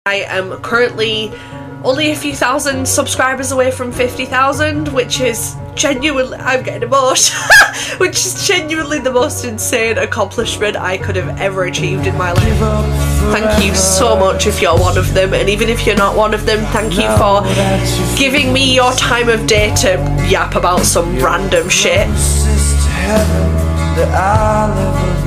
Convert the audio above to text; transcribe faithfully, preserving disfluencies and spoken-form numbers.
I am currently only a few thousand subscribers away from fifty thousand, which is genuinely, I'm getting emotional, which is genuinely the most insane accomplishment I could have ever achieved in my life. Thank you so much if you're one of them, and even if you're not one of them, thank you for giving me your time of day to yap about some random shit.